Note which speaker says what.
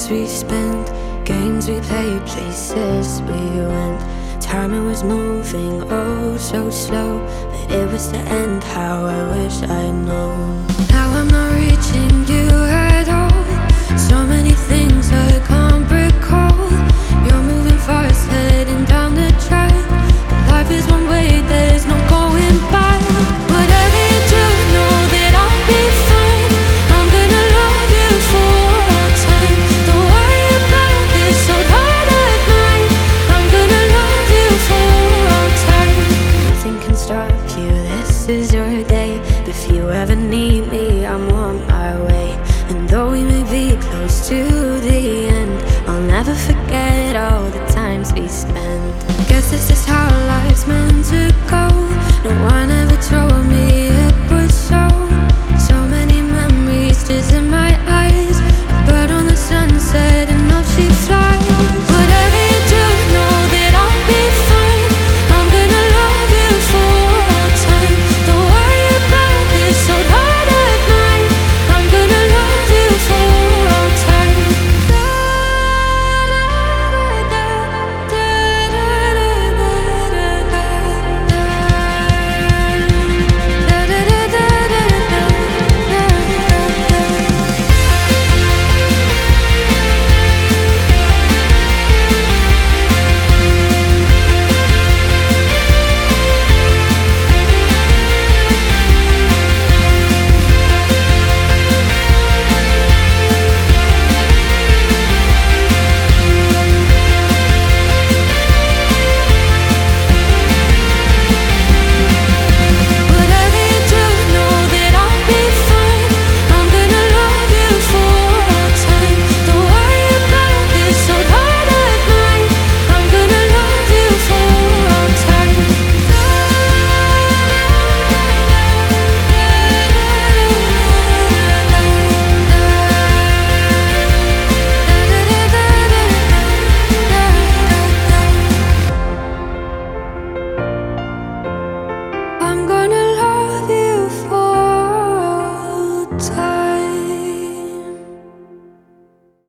Speaker 1: we spent, games we played, places we went. Time it was moving oh so slow, but it was the end. How I wish I'd known. Now I'm not reaching you at all. So many things I can't recall. You're moving fast, heading down the track. Life is one way, there's no going back. Whatever you do, know that I'll be fine. I'm gonna love you for all time. Don't worry about this so late at night. I'm gonna love you for all time. Nothing can stop you, this is your